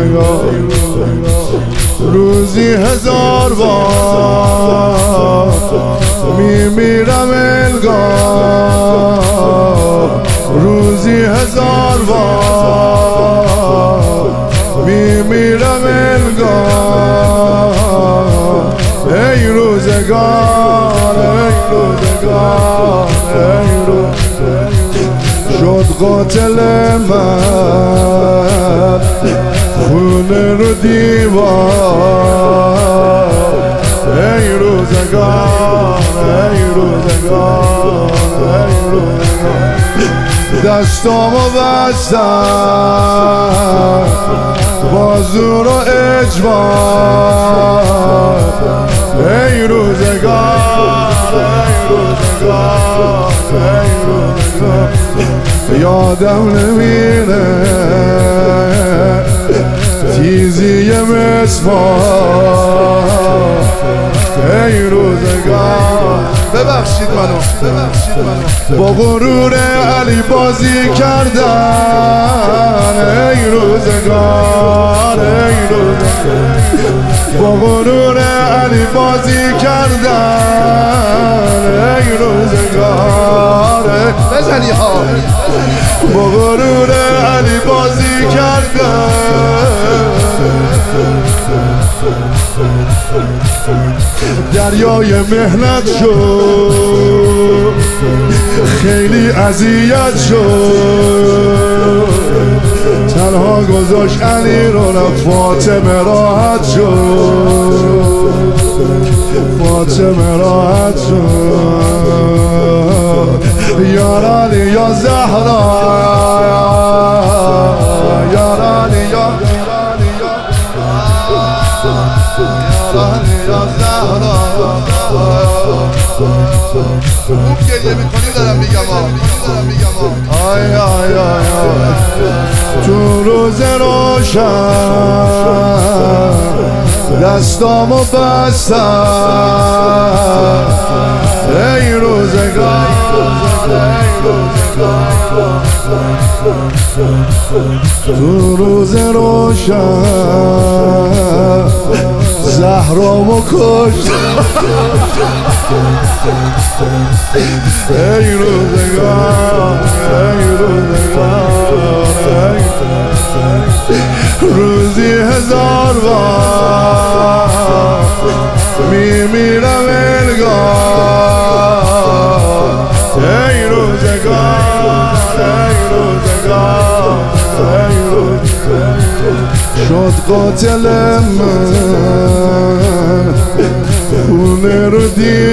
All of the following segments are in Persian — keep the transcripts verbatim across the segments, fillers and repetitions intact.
روزگار روزی هزار بار میمیرم انگار روزی هزار بار میمیرم انگار ای روزگار ای روزگار ای روزگار شد قاتل من خونه رو دیوار ای روزگار ای روزگار ای روزگار دستامو بستم بازو رو اجبار ای روزگار ای روزگار ای روزگار یادم نمیره تیزی مسمار ای روزگار ببخشید منو ببخشید منو با غرور علی بازی کردن ای روزگار ای روزگار با غرور علی بازی کردن ای روزگار بزنی ها با غرور علی بازی کردن دریای مهنت شد خیلی اذیت شد تنها گذاشت علی رو رفت فاطمه راحت شد فاطمه راحت شد یا علی یا زهرا یا علی یا یا زهرا خوب گریه میکنی دارم میگم آی آی آی آی تو روز روشن دستامو بستم ای روزگار ای روزگار تو روز روشن زهرامو کشت ای روزگار ای روزگار روزی هزار بار میمیرم انگار ای روزگار ای روزگار ای روزگار شد قاتل من خونه رو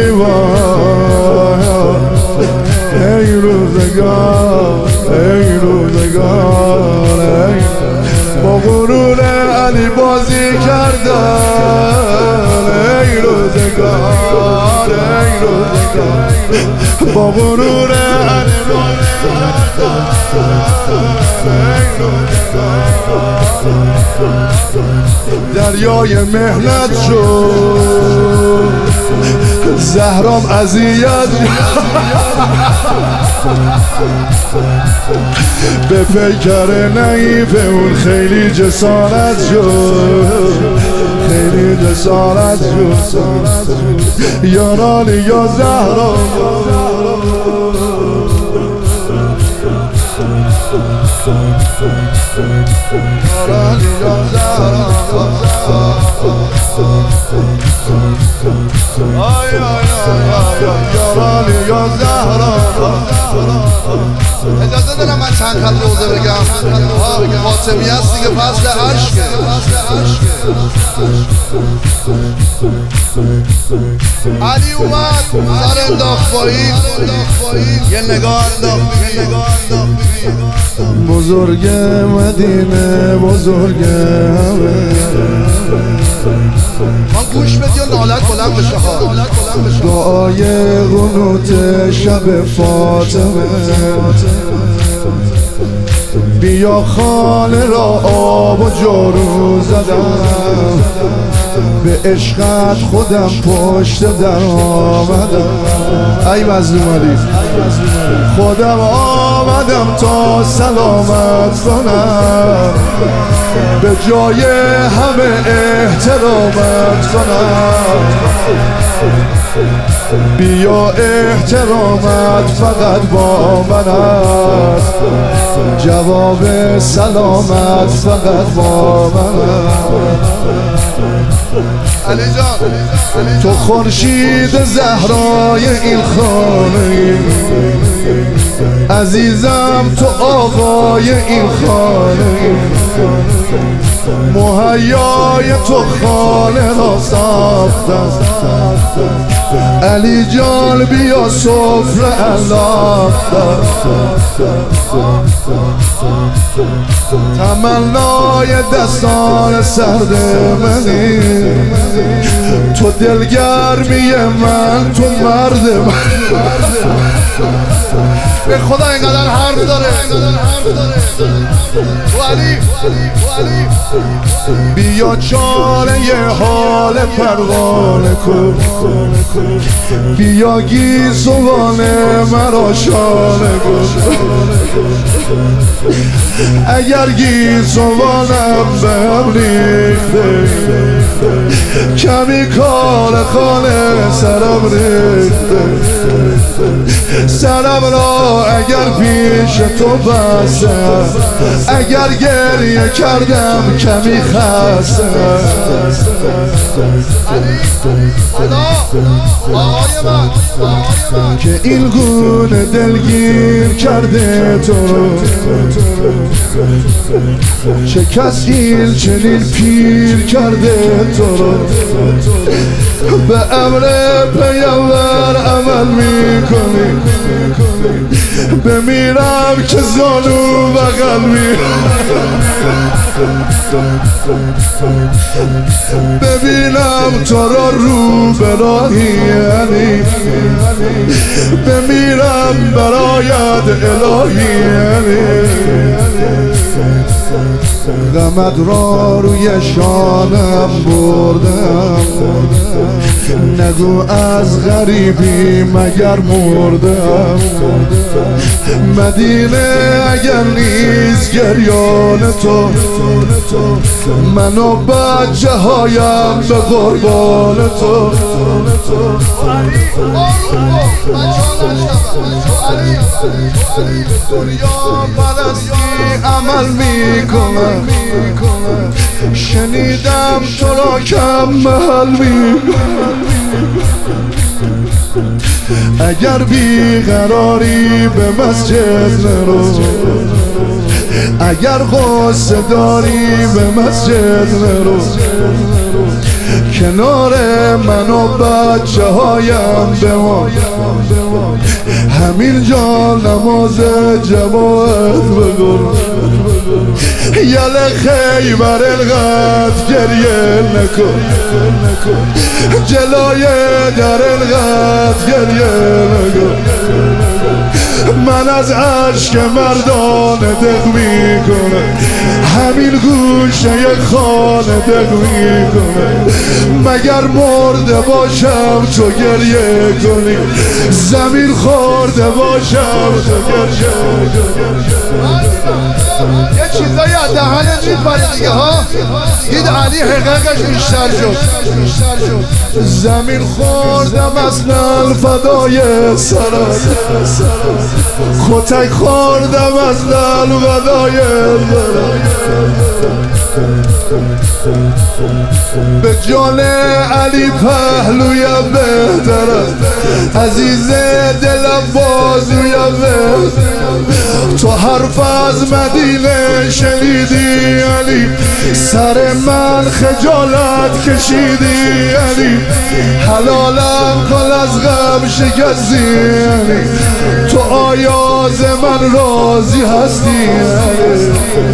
دیوار ای روزگار ای روزگار ای با غرور علی بازی کردن ای روزگار ای روزگار با غرور علی بازی کردن ای روزگار دریای مهنت شد زهرام اذیت به پیکر نعیف اون خیلی جسارت شد خیلی جسارت شد یارانی یا زهرام یارانی یا زهرام آی آی آی یارانی یا زهرام اجازه دارم من چند خط روزه بگم فاطمی هست دیگه فصل عشقه علی اومد سر انداخت پایین یه نگاه انداخت بزرگ مدینه بزرگ همه من گوش بدی و نالت بلند بشه ها دعای قنوت شب فاطمه بیا خانه را آب و جارو زدم به عشقت خودم پشت در آمدم ای مظلوم علی خودم آمدم تا سلامت کنم به جای همه احترامت کنم. بیا احترامت فقط با من است، جواب سلامت فقط با من است. علی جان تو خورشید زهرای این خانه، عزیزم تو آقای این خانه، مهیای تو خانه را ساختم. علی جان بیا سفره انداختم، تمنای دستان سرد منی، تو دلگرمی من، تو مرد من. به خدا اینقدر حرف داره ولی بیا چاره حال پروانه کن، بیا گیسوان مرا شانه کن. اگر گیسوانم بهم ریخته، کمی کار خانه سرم ریخته، سرم را اگر پیش تو بستم، اگر گریه کردم کمی خستم. که این گونه دلگیر کرده تو، چه کسی چنین پیر کرده تو، به امر پیامبر عمل میکنی، بمیرم که زانو بغل می، ببینم تو را رو به راهی علی، بمیرم برایت الهی علی. غمت را روی شانم بردم، نگو از غریبی مگر مردم. مدینه اگر نیست گریان تو، من و بچه هایم به قربان تو. دنیا پرستی عمل میکنم، شنیدم تو را کم محل میکنم. اگر بیقراری به مسجد نرو، اگر غصه داری به مسجد نرو، کنار من و بچه هایم بمان، همین جا نماز جماعت بگو. یل خیبر القد گریه نکن، جلوی در القد گریه نکن. من از عشق مردان دق میکنه، همین گوشه خانه دق میکنه. مگر مرده باشم تو گریه کنی، زمین خورده باشم تو گریه کنی. یه چیزایی از دهنت میپره دیگه ها. دید علی حقیقش بیشتر شد. زمین خوردم اصلا فدای سرت، کتک خوردم اصلا فدای سرت. به جان علی پهلویم بهترم، عزیز دلم بازویم بهترم. تو حرف از مدینه شنیدی علی، سر من خجالت کشیدی علی. حلالم کن از غم شکستی علی، تو آیاز من راضی هستی علی.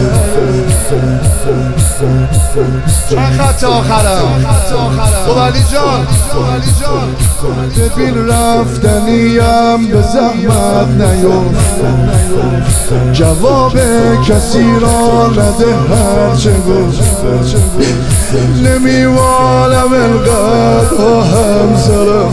چند خط آخرم خب علی جان، ببین رفتنیم به زحمت نیفت، جواب کسی را نده هرچه گفت. نمیوالم انقدر همسرم،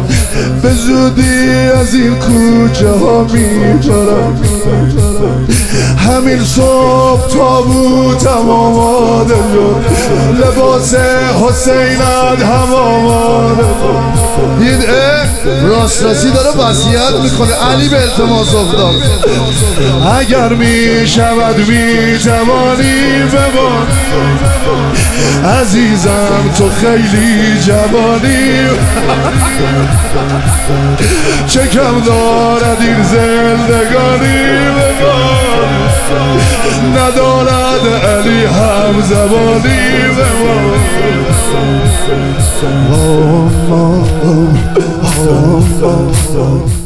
به زودی از این کوچه ها میپرم. همین صبح تابوتم آماده شد، لباس حسینت هم آماده شد. این راست راستی داره وصیت میکنه، علی به التماس افتاد اگر میشود میتوانی بمان عزیزم تو خیلی جوانی، چه کم دارد این زندگانی بمان ندارد علی هم زبانی بمان. Oh, oh, oh, oh, oh, oh.